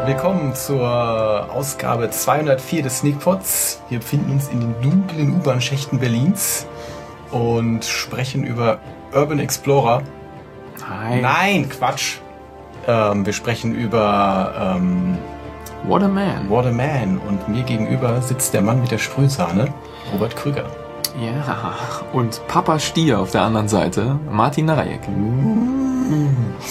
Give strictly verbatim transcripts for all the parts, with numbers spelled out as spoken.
Willkommen zur Ausgabe zweihundertvier des Sneakpods. Wir befinden uns in den dunklen U-Bahn-Schächten Berlins und sprechen über Urban Explorer. Nein. Nein, Quatsch. Ähm, wir sprechen über ähm, What a Man. What a Man. Und mir gegenüber sitzt der Mann mit der Sprühsahne, Robert Krüger. Ja, und Papa Stier auf der anderen Seite, Martin Narajek. Mm.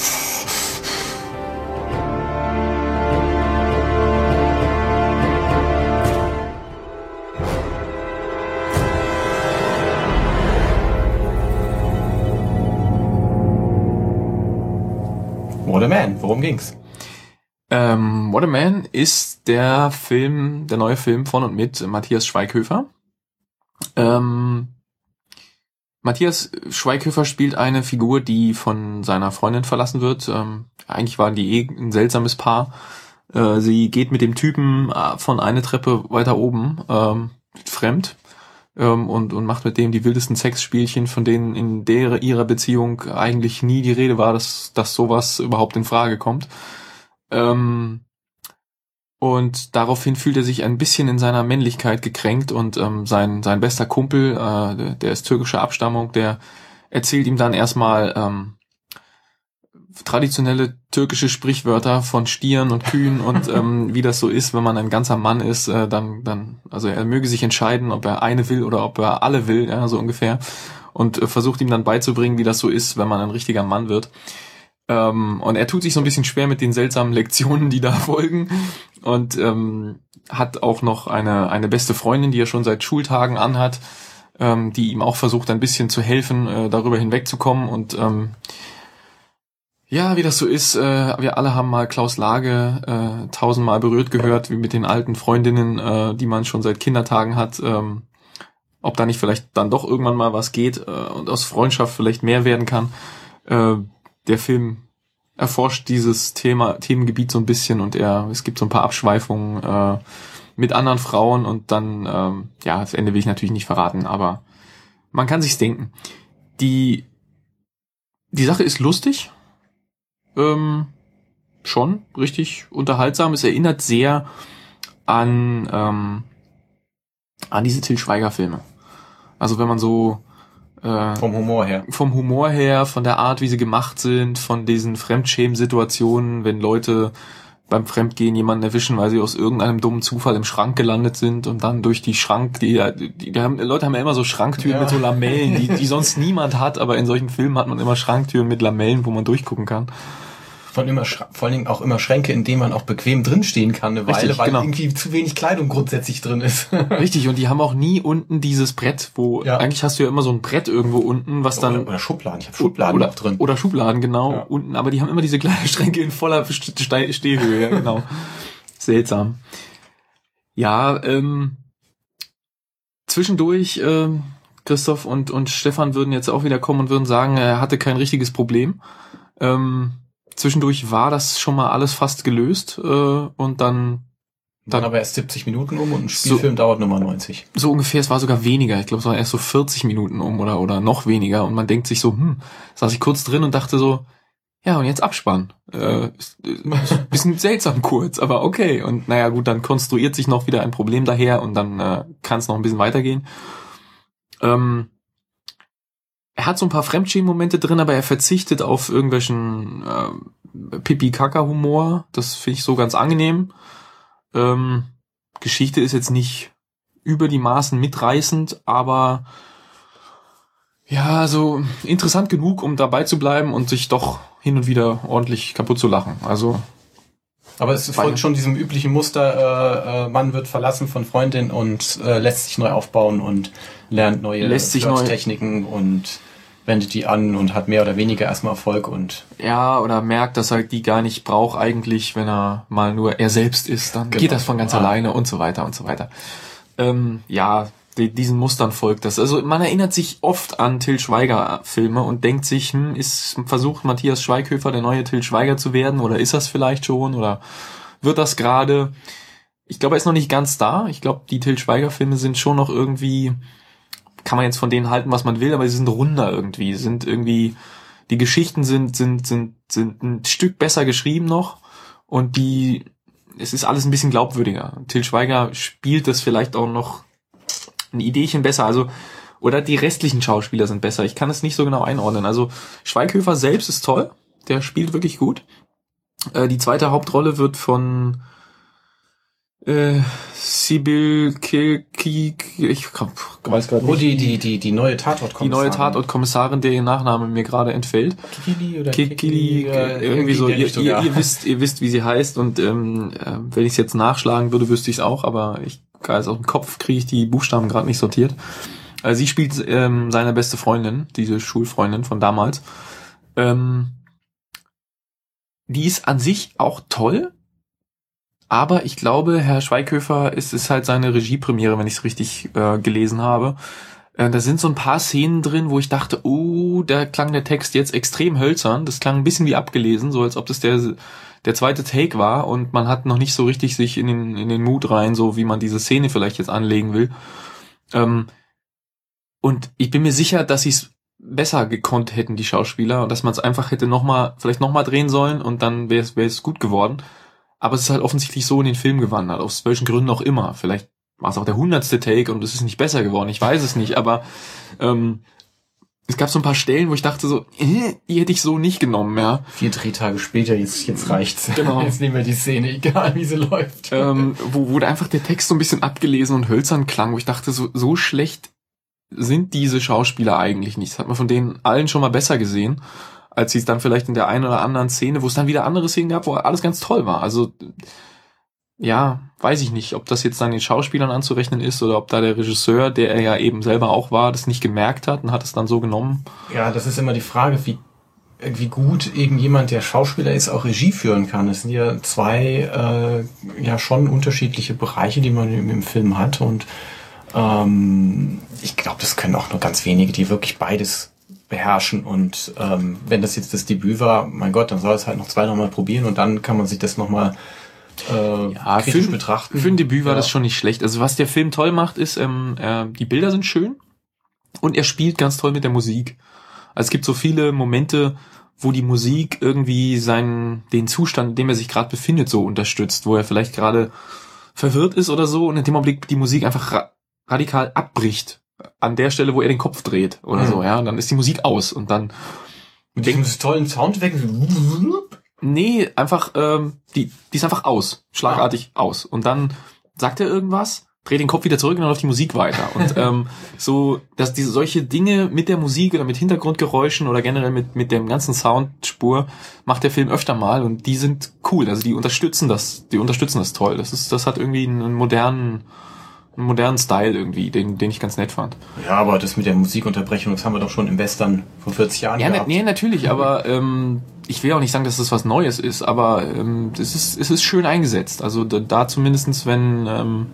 What a Man, worum ging's? Ähm, What a Man ist der Film, der neue Film von und mit Matthias Schweighöfer. Ähm, Matthias Schweighöfer spielt eine Figur, die von seiner Freundin verlassen wird. Ähm, eigentlich waren die eh ein seltsames Paar. Äh, sie geht mit dem Typen von einer Treppe weiter oben ähm, fremd. Und, und macht mit dem die wildesten Sexspielchen, von denen in der ihrer Beziehung eigentlich nie die Rede war, dass, dass sowas überhaupt in Frage kommt. Ähm, und daraufhin fühlt er sich ein bisschen in seiner Männlichkeit gekränkt und ähm, sein, sein bester Kumpel, äh, der ist türkischer Abstammung, der erzählt ihm dann erstmal ähm, traditionelle türkische Sprichwörter von Stieren und Kühen und ähm, wie das so ist, wenn man ein ganzer Mann ist, äh, dann, dann, also er möge sich entscheiden, ob er eine will oder ob er alle will, ja, so ungefähr, und äh, versucht ihm dann beizubringen, wie das so ist, wenn man ein richtiger Mann wird. Ähm, und er tut sich so ein bisschen schwer mit den seltsamen Lektionen, die da folgen, und ähm, hat auch noch eine eine beste Freundin, die er schon seit Schultagen anhat, ähm, die ihm auch versucht, ein bisschen zu helfen, äh, darüber hinwegzukommen. Und ähm, ja, wie das so ist, äh, wir alle haben mal Klaus Lage äh, tausendmal berührt gehört, wie mit den alten Freundinnen, äh, die man schon seit Kindertagen hat, ähm, ob da nicht vielleicht dann doch irgendwann mal was geht äh, und aus Freundschaft vielleicht mehr werden kann. Äh, der Film erforscht dieses Thema, Themengebiet so ein bisschen, und er, es gibt so ein paar Abschweifungen äh, mit anderen Frauen, und dann, ähm, ja, das Ende will ich natürlich nicht verraten, aber man kann sich's denken. Die, die Sache ist lustig. Ähm, schon richtig unterhaltsam. Es erinnert sehr an ähm, an diese Til Schweiger Filme. Also wenn man so äh, vom Humor her, vom Humor her, von der Art, wie sie gemacht sind, von diesen Fremdschämen-Situationen, wenn Leute beim Fremdgehen jemanden erwischen, weil sie aus irgendeinem dummen Zufall im Schrank gelandet sind und dann durch die Schrank, die, die, die haben, Leute haben ja immer so Schranktüren, ja, mit so Lamellen, die, die sonst niemand hat, aber in solchen Filmen hat man immer Schranktüren mit Lamellen, wo man durchgucken kann. Von immer, vor allen Dingen auch immer Schränke, in denen man auch bequem drinstehen kann eine Weile, Richtig, weil genau. irgendwie zu wenig Kleidung grundsätzlich drin ist. Richtig, und die haben auch nie unten dieses Brett, wo, ja, eigentlich hast du ja immer so ein Brett irgendwo unten, was dann... Oder, oder Schubladen, ich habe Schubladen oder, auch drin. Oder Schubladen, genau, ja, unten, aber die haben immer diese kleinen Schränke in voller Ste- Stehhöhe, ja, genau. Seltsam. Ja, ähm, zwischendurch, ähm, Christoph und, und Stefan würden jetzt auch wieder kommen und würden sagen, er hatte kein richtiges Problem. Ähm, Zwischendurch war das schon mal alles fast gelöst, äh, und dann... Dann, dann aber erst siebzig Minuten um und ein Spielfilm so, dauert Nummer neunzig. So ungefähr, es war sogar weniger. Ich glaube, es war erst so vierzig Minuten um oder oder noch weniger. Und man denkt sich so, hm, saß ich kurz drin und dachte so, ja, und jetzt Abspann. Äh, bisschen seltsam kurz, aber okay. Und naja, gut, dann konstruiert sich noch wieder ein Problem daher und dann äh, kann es noch ein bisschen weitergehen. Ähm... Er hat so ein paar Fremdschämen-Momente drin, aber er verzichtet auf irgendwelchen äh, Pipi-Kaka-Humor. Das finde ich so ganz angenehm. Ähm, Geschichte ist jetzt nicht über die Maßen mitreißend, aber ja, so interessant genug, um dabei zu bleiben und sich doch hin und wieder ordentlich kaputt zu lachen. Also, aber es folgt schon diesem üblichen Muster, äh, äh, Mann wird verlassen von Freundin und äh, lässt sich neu aufbauen und lernt neue Techniken und wendet die an und hat mehr oder weniger erstmal Erfolg und... Ja, oder merkt, dass er die gar nicht braucht eigentlich, wenn er mal nur er selbst ist, dann genau, geht das von ganz ah. alleine und so weiter und so weiter. Ähm, ja, die, diesen Mustern folgt das. Also man erinnert sich oft an Til Schweiger Filme und denkt sich, hm, ist versucht Matthias Schweighöfer der neue Til Schweiger zu werden, oder ist das vielleicht schon, oder wird das gerade? Ich glaube, er ist noch nicht ganz da. Ich glaube, die Til Schweiger Filme sind schon noch irgendwie, kann man jetzt von denen halten, was man will, aber sie sind runder irgendwie, sie sind irgendwie, die Geschichten sind sind sind sind ein Stück besser geschrieben noch, und die es ist alles ein bisschen glaubwürdiger. Til Schweiger spielt das vielleicht auch noch ein Ideechen besser, also oder die restlichen Schauspieler sind besser. Ich kann es nicht so genau einordnen. Also Schweighöfer selbst ist toll, der spielt wirklich gut. Äh, die zweite Hauptrolle wird von äh, Sibyl Kilki, ich weiß gerade nicht. Oh, die, die, die, die neue Tatortkommissarin. Die neue Tatortkommissarin, der ihr Nachname mir gerade entfällt. Kikili oder Kikili, äh, irgendwie so, ihr, Richtung, ihr, ja. ihr wisst, ihr wisst, wie sie heißt, und ähm, äh, wenn ich es jetzt nachschlagen würde, wüsste ich es auch, aber ich, also aus dem Kopf kriege ich die Buchstaben gerade nicht sortiert. Äh, sie spielt ähm, seine beste Freundin, diese Schulfreundin von damals. Ähm, die ist an sich auch toll, aber ich glaube, Herr Schweighöfer, es ist halt seine Regiepremiere, wenn ich es richtig äh, gelesen habe. Äh, da sind so ein paar Szenen drin, wo ich dachte, oh, da klang der Text jetzt extrem hölzern. Das klang ein bisschen wie abgelesen, so als ob das der der zweite Take war und man hat noch nicht so richtig sich in den in den Mut rein, so wie man diese Szene vielleicht jetzt anlegen will. Ähm, und ich bin mir sicher, dass sie es besser gekonnt hätten, die Schauspieler, und dass man es einfach hätte noch mal, vielleicht noch mal drehen sollen und dann wäre es wäre es gut geworden. Aber es ist halt offensichtlich so in den Film gewandert, aus welchen Gründen auch immer. Vielleicht war es auch der hundertste Take und es ist nicht besser geworden, ich weiß es nicht, aber ähm, es gab so ein paar Stellen, wo ich dachte so, äh, die hätte ich so nicht genommen, ja. Vier Drehtage später, jetzt, jetzt reicht's. Genau. Jetzt nehmen wir die Szene, egal wie sie läuft. Ähm, wo, wo da einfach der Text so ein bisschen abgelesen und hölzern klang, wo ich dachte, so, so schlecht sind diese Schauspieler eigentlich nicht. Das hat man von denen allen schon mal besser gesehen, als sie es dann vielleicht in der einen oder anderen Szene, wo es dann wieder andere Szenen gab, wo alles ganz toll war. Also, ja, weiß ich nicht, ob das jetzt dann den Schauspielern anzurechnen ist oder ob da der Regisseur, der er ja eben selber auch war, das nicht gemerkt hat und hat es dann so genommen. Ja, das ist immer die Frage, wie wie gut eben jemand, der Schauspieler ist, auch Regie führen kann. Es sind ja zwei äh, ja schon unterschiedliche Bereiche, die man im, im Film hat, und ähm, ich glaube, das können auch nur ganz wenige, die wirklich beides beherrschen, und ähm, wenn das jetzt das Debüt war, mein Gott, dann soll es halt noch zwei nochmal probieren und dann kann man sich das nochmal äh, ja, kritisch für, betrachten. Für ein Debüt war ja. das schon nicht schlecht. Also was der Film toll macht, ist, ähm, äh, die Bilder sind schön und er spielt ganz toll mit der Musik. Also es gibt so viele Momente, wo die Musik irgendwie seinen, den Zustand, in dem er sich gerade befindet, so unterstützt, wo er vielleicht gerade verwirrt ist oder so, und in dem Augenblick die Musik einfach ra- radikal abbricht an der Stelle, wo er den Kopf dreht oder mhm. so, ja, und dann ist die Musik aus und dann mit diesem tollen Soundeffekt. Nee, einfach, ähm, die, die ist einfach aus, schlagartig ah. aus, und dann sagt er irgendwas, dreht den Kopf wieder zurück und dann läuft die Musik weiter, und ähm, so, dass diese solche Dinge mit der Musik oder mit Hintergrundgeräuschen oder generell mit mit dem ganzen Soundspur macht der Film öfter mal, und die sind cool, also die unterstützen das, die unterstützen das toll, das ist, das hat irgendwie einen modernen einen modernen Style irgendwie, den den ich ganz nett fand. Ja, aber das mit der Musikunterbrechung, das haben wir doch schon im Western vor vierzig Jahren ja, gehabt. Ja, nee, natürlich, aber ähm, ich will auch nicht sagen, dass das was Neues ist, aber ähm, es ist es ist schön eingesetzt. Also da, da zumindestens, wenn ähm,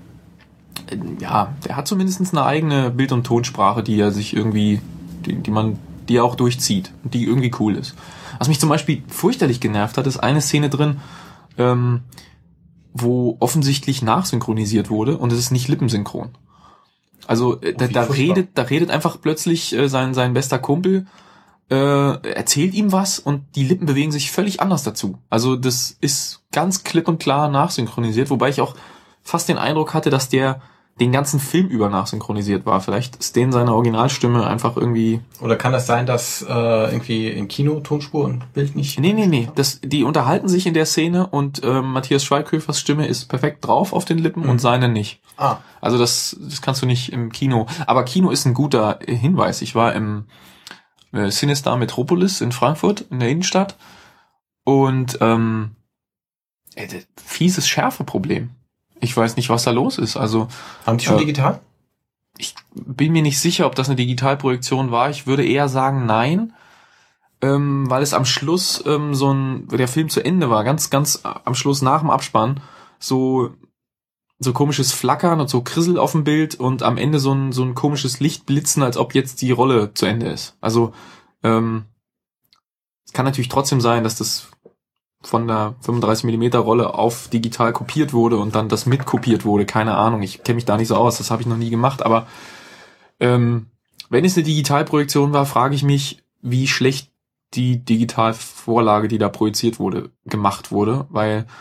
ja, der hat zumindestens eine eigene Bild- und Tonsprache, die er sich irgendwie, die, die man, die er auch durchzieht und die irgendwie cool ist. Was mich zum Beispiel fürchterlich genervt hat, ist eine Szene drin, ähm, wo offensichtlich nachsynchronisiert wurde und es ist nicht lippensynchron. Also äh, da, da redet, da redet einfach plötzlich äh, sein sein bester Kumpel, äh, erzählt ihm was und die Lippen bewegen sich völlig anders dazu. Also das ist ganz klipp und klar nachsynchronisiert, wobei ich auch fast den Eindruck hatte, dass der den ganzen Film über nachsynchronisiert war. Vielleicht ist den seine Originalstimme einfach irgendwie... Oder kann das sein, dass äh, irgendwie im Kino Tonspur und Bild nicht... Nee, nee, nee. Das, die unterhalten sich in der Szene und äh, Matthias Schweighöfers Stimme ist perfekt drauf auf den Lippen mhm. und seine nicht. Ah. Also das, das kannst du nicht im Kino. Aber Kino ist ein guter Hinweis. Ich war im äh, Cinestar Metropolis in Frankfurt, in der Innenstadt, und ähm, äh, fieses Schärfeproblem. Ich weiß nicht, was da los ist. Also haben die schon äh, digital? Ich bin mir nicht sicher, ob das eine Digitalprojektion war. Ich würde eher sagen, nein, ähm, weil es am Schluss ähm, so ein, der Film zu Ende war, ganz, ganz am Schluss nach dem Abspann, so so komisches Flackern und so Krissel auf dem Bild und am Ende so ein so ein komisches Lichtblitzen, als ob jetzt die Rolle zu Ende ist. Also ähm, es kann natürlich trotzdem sein, dass das von der fünfunddreißig Millimeter Rolle auf digital kopiert wurde und dann das mitkopiert wurde. Keine Ahnung, ich kenne mich da nicht so aus, das habe ich noch nie gemacht, aber ähm, wenn es eine Digitalprojektion war, frage ich mich, wie schlecht die Digitalvorlage, die da projiziert wurde, gemacht wurde, weil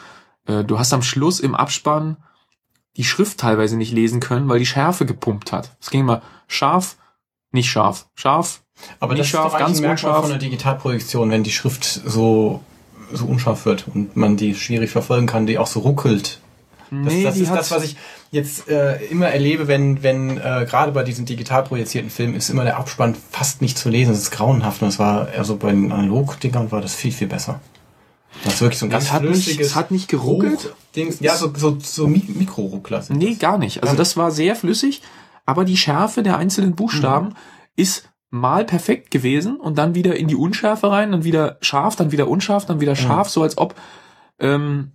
äh, du hast am Schluss im Abspann die Schrift teilweise nicht lesen können, weil die Schärfe gepumpt hat. Es ging immer scharf, nicht scharf, scharf, aber nicht nicht scharf, das ist ganz ein Merkmal unscharf. Von der Digitalprojektion, wenn die Schrift so so unscharf wird und man die schwierig verfolgen kann, die auch so ruckelt. Das, Nee, das die ist hat- das, was ich jetzt äh, immer erlebe, wenn wenn äh, gerade bei diesen digital projizierten Filmen ist immer der Abspann fast nicht zu lesen. Das ist grauenhaft. Und das war also bei den Analog-Dingern war das viel viel besser. Das ist wirklich so ein ganz Es hat nicht, flüssiges es hat nicht geruckelt. Dings. Ja, so so so Mi- Mikroruckler. sind Nee, das. gar nicht. Also das war sehr flüssig, aber die Schärfe der einzelnen Buchstaben ist mal perfekt gewesen und dann wieder in die Unschärfe rein, dann wieder scharf, dann wieder unscharf, dann wieder scharf, so als ob, ähm,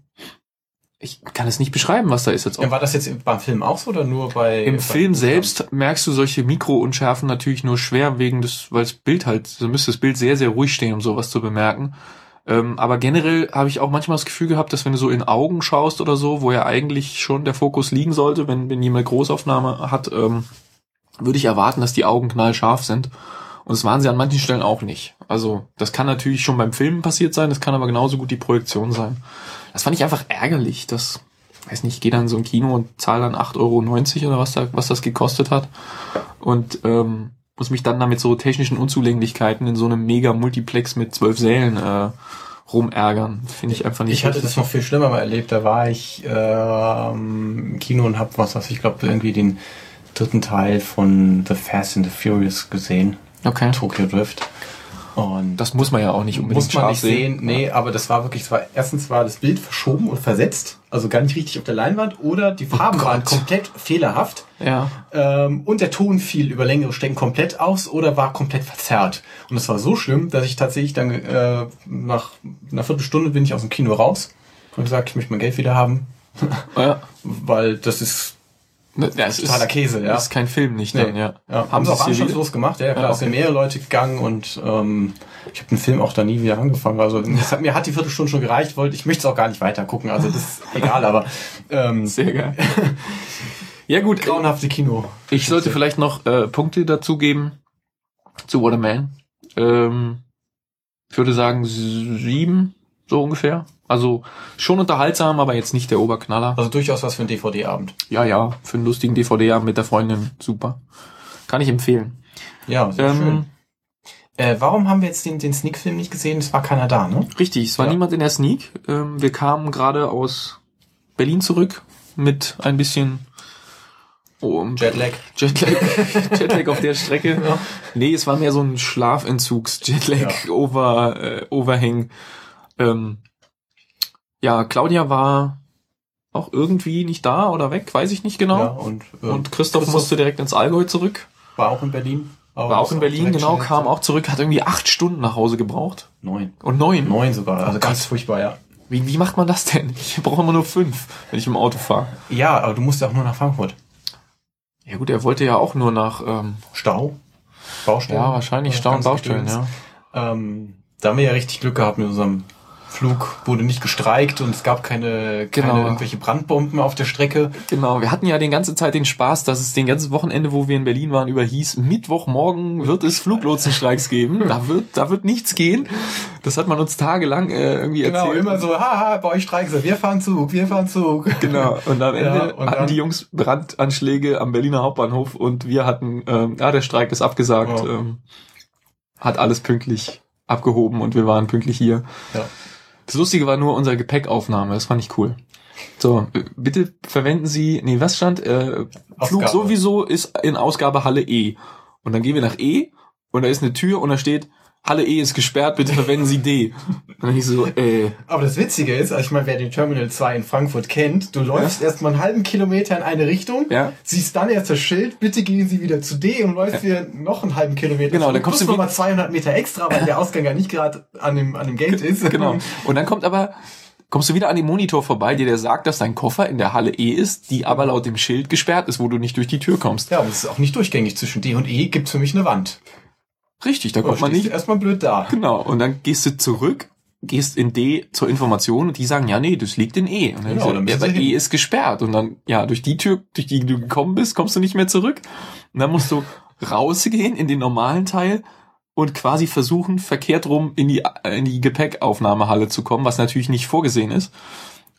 ich kann es nicht beschreiben, was da ist, als ob. Ja, war das jetzt beim Film auch so oder nur bei Im bei Film Buchstaben? selbst merkst du solche Mikrounschärfen natürlich nur schwer wegen des, weil das Bild halt, so müsste das Bild sehr, sehr ruhig stehen, um sowas zu bemerken. Ähm, aber generell habe ich auch manchmal das Gefühl gehabt, dass wenn du so in Augen schaust oder so, wo ja eigentlich schon der Fokus liegen sollte, wenn, wenn jemand Großaufnahme hat, ähm, würde ich erwarten, dass die Augen knallscharf sind. Und das waren sie an manchen Stellen auch nicht. Also das kann natürlich schon beim Filmen passiert sein, das kann aber genauso gut die Projektion sein. Das fand ich einfach ärgerlich, dass, weiß nicht, ich gehe dann in so ein Kino und zahle dann acht Euro neunzig oder was da, was das gekostet hat und ähm, muss mich dann da mit so technischen Unzulänglichkeiten in so einem Mega-Multiplex mit zwölf Sälen äh, rumärgern. Finde ich einfach nicht. Ich hatte richtig. das noch viel schlimmer mal erlebt. Da war ich ähm, im Kino und habe was, was ich glaube irgendwie den dritten Teil von The Fast and the Furious gesehen. Okay. Tokyo Drift. Und Das muss man ja auch nicht unbedingt muss man scharf nicht sehen. Nee, Ja. aber das war wirklich, es war, erstens war das Bild verschoben und versetzt, also gar nicht richtig auf der Leinwand, oder die Farben Oh waren Gott. komplett fehlerhaft. Ja. Ähm, und der Ton fiel über längere Strecken komplett aus oder war komplett verzerrt. Und das war so schlimm, dass ich tatsächlich dann äh, nach einer Viertelstunde bin ich aus dem Kino raus und gesagt, ich möchte mein Geld wieder haben. Ja. Weil das ist Ja, es totaler Käse, ja. Das ist kein Film, nicht dann, ja. Ja, haben sie auch es hier wieder? anstandslos gemacht, ja, klar, Ja, es sind okay. mehrere Leute gegangen und ähm, ich habe den Film auch da nie wieder angefangen. Also das hat, mir hat die Viertelstunde schon gereicht, wollte ich möchte es auch gar nicht weiter gucken, also das ist egal, aber ähm, Sehr geil. Ja gut, grauenhafte Kino. ich sollte vielleicht noch äh, Punkte dazugeben zu What a Man. Ähm, ich würde sagen sieben, so ungefähr. Also schon unterhaltsam, aber jetzt nicht der Oberknaller. Also durchaus was für einen D V D-Abend. Ja, ja, für einen lustigen D V D-Abend mit der Freundin, super. Kann ich empfehlen. Ja, sehr Ähm, schön. Äh, warum haben wir jetzt den, den Sneak-Film nicht gesehen? Es war keiner da, ne? Richtig, es war Ja. niemand in der Sneak. Ähm, wir kamen gerade aus Berlin zurück mit ein bisschen oh, Jetlag. Jetlag, Jetlag auf der Strecke. Ja. Nee, es war mehr so ein Schlafentzugs-Jetlag, Ja. over, äh, Overhang. Ähm, ja, Claudia war auch irgendwie nicht da oder weg, weiß ich nicht genau. Ja, und, äh, Und Christoph, musste direkt ins Allgäu zurück. war auch in Berlin. Aber War auch in Berlin, direkt genau, schnell kam zurück. auch zurück, hat irgendwie acht Stunden nach Hause gebraucht. Neun. Und neun. Neun sogar, also Oh ganz Gott. furchtbar, ja. Wie, wie macht man das denn? Ich brauche immer nur fünf, wenn ich im Auto fahre. Ja, aber du musst ja auch nur nach Frankfurt. Ja gut, er wollte ja auch nur nach, ähm, Stau? Baustellen? ja, wahrscheinlich Oder Stau und ganz Baustellen, Gedöns. ja. Ähm, da haben wir ja richtig Glück gehabt mit unserem Flug. Wurde nicht gestreikt und es gab keine, keine Genau. irgendwelche Brandbomben auf der Strecke. Genau, wir hatten ja die ganze Zeit den Spaß, dass es den ganzen Wochenende, wo wir in Berlin waren, über hieß, Mittwochmorgen wird es Fluglotsenstreiks geben. Da wird, da wird nichts gehen. Das hat man uns tagelang äh, irgendwie Genau, erzählt. immer so, haha, bei euch streiken sie, wir fahren Zug, wir fahren Zug. Genau, und am Ende Ja, und hatten dann- die Jungs Brandanschläge am Berliner Hauptbahnhof und wir hatten, ähm, ja, der Streik ist abgesagt, Ja. ähm, hat alles pünktlich abgehoben und wir waren pünktlich hier. Ja. Das Lustige war nur unsere Gepäckaufnahme, das fand ich cool. So, äh, bitte verwenden Sie, nee, was stand? Äh, Flug Ausgabe. sowieso ist in Ausgabe Halle E. Und dann gehen wir nach E und da ist eine Tür und da steht, Halle E ist gesperrt, bitte verwenden Sie D. Und dann ich so, äh, Aber das Witzige ist, also ich meine, wer den Terminal zwei in Frankfurt kennt, du läufst erst mal einen halben Kilometer in eine Richtung, Ja. siehst dann erst das Schild, bitte gehen Sie wieder zu D und läufst wieder noch einen halben Kilometer. Genau, zurück, dann kommst plus du noch mal zweihundert Meter extra, weil der Ausgang ja nicht gerade an dem, an dem Gate ist. genau. Und dann kommt aber, kommst du wieder an dem Monitor vorbei, dir der sagt, dass dein Koffer in der Halle E ist, die aber laut dem Schild gesperrt ist, wo du nicht durch die Tür kommst. Ja, aber es ist auch nicht durchgängig. Zwischen D und E gibt's für mich eine Wand. Richtig, da kommt Da man stehst nicht. du erstmal blöd da. Genau, und dann gehst du zurück, gehst in D zur Information und die sagen, ja, nee, das liegt in E. Und dann Genau, so, dann ja, müssen aber sie hin. E ist gesperrt. Und dann, ja, durch die Tür, durch die du gekommen bist, kommst du nicht mehr zurück. Und dann musst du rausgehen in den normalen Teil und quasi versuchen, verkehrt rum in die, in die Gepäckaufnahmehalle zu kommen, was natürlich nicht vorgesehen ist.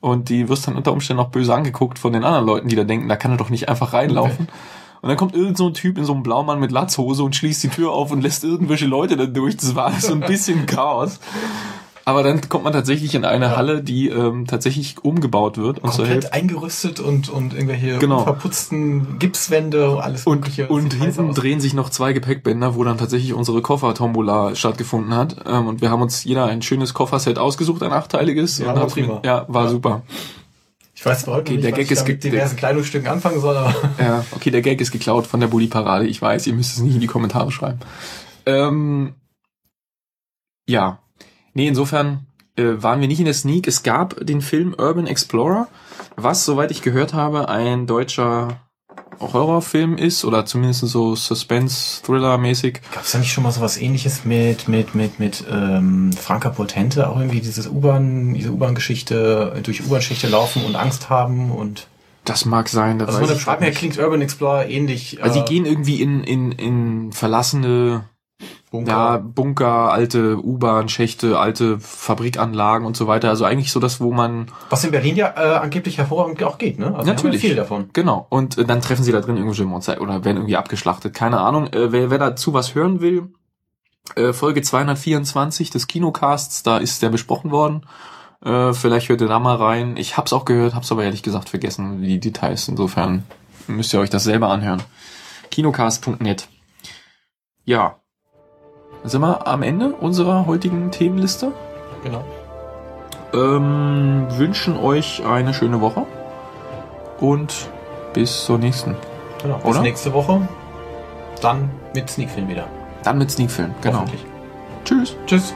und die wirst dann unter Umständen auch böse angeguckt von den anderen Leuten, die da denken, da kann er doch nicht einfach reinlaufen. Okay. Und dann kommt irgend so ein Typ in so einem Blaumann mit Latzhose und schließt die Tür auf und lässt irgendwelche Leute da durch. Das war so ein bisschen Chaos. Aber dann kommt man tatsächlich in eine ja. Halle, die ähm, tatsächlich umgebaut wird. Und komplett so eingerüstet und und irgendwelche genau. verputzten Gipswände, alles und, mögliche. Und hinten drehen sich noch zwei Gepäckbänder, wo dann tatsächlich unsere Koffer-Tombola stattgefunden hat. Ähm, und wir haben uns jeder ein schönes Kofferset ausgesucht, ein achteiliges. Ja, und war prima. Mit, ja, war ja. super. Ich weiß heute okay, nicht, der was Gag ich ist mit diversen Kleidungsstücken anfangen soll, aber... Ja, okay, der Gag ist geklaut von der Bulli-Parade. Ich weiß, ihr müsst es nicht in die Kommentare schreiben. Ähm, ja. Nee, insofern äh, waren wir nicht in der Sneak. Es gab den Film Urban Explorer, was, soweit ich gehört habe, ein deutscher Horrorfilm ist oder zumindest so Suspense-Thriller-mäßig. Gab es da nicht schon mal sowas Ähnliches mit mit mit mit ähm, Franka Potente, auch irgendwie dieses U-Bahn, diese U-Bahn-Geschichte, durch U-Bahn-Schichte laufen und Angst haben und das mag sein. Das also von der Beschreibung her klingt Urban Explorer ähnlich. Also äh, die gehen irgendwie in in in verlassene Bunker. Ja, Bunker, alte U-Bahn-Schächte, alte Fabrikanlagen und so weiter. Also eigentlich so das, wo man... Was in Berlin ja äh, angeblich hervorragend auch geht, ne? Also natürlich. Wir haben ja viel davon. Genau. Und äh, dann treffen sie da drin irgendwelche Monster oder werden irgendwie abgeschlachtet. Keine Ahnung. Äh, wer, wer dazu was hören will, äh, Folge zweihundertvierundzwanzig des Kinocasts, da ist der besprochen worden. Äh, vielleicht hört ihr da mal rein. Ich hab's auch gehört, hab's aber ehrlich gesagt vergessen, die Details. Insofern müsst ihr euch das selber anhören. kinocast punkt net. Ja. Sind wir am Ende unserer heutigen Themenliste? Genau. Ähm, wünschen euch eine schöne Woche und bis zur nächsten. Genau, bis Oder? nächste Woche. Dann mit Sneakfilm wieder. Dann mit Sneakfilm, genau. Hoffentlich. Tschüss. Tschüss.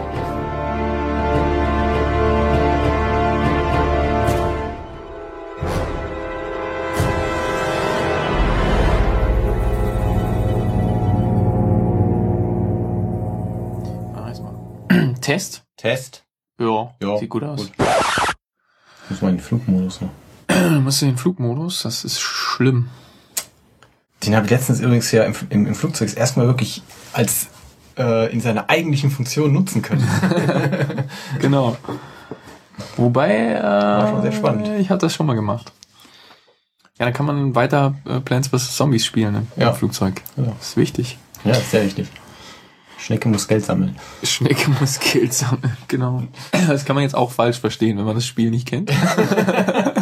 Test? Test. Ja, ja, sieht gut aus. Gut. Muss man in den Flugmodus noch. Musst du in den Flugmodus? Das ist schlimm. Den habe ich letztens übrigens ja im, im, im Flugzeug erstmal wirklich als äh, in seiner eigentlichen Funktion nutzen können. Genau. Wobei, äh, war schon sehr spannend. Ich habe das schon mal gemacht. Ja, dann kann man weiter äh, Plants versus. Zombies spielen im, ja. im Flugzeug. Ja. Das ist wichtig. Ja, ist sehr wichtig. Schnecke muss Geld sammeln. Schnecke muss Geld sammeln, genau. Das kann man jetzt auch falsch verstehen, wenn man das Spiel nicht kennt.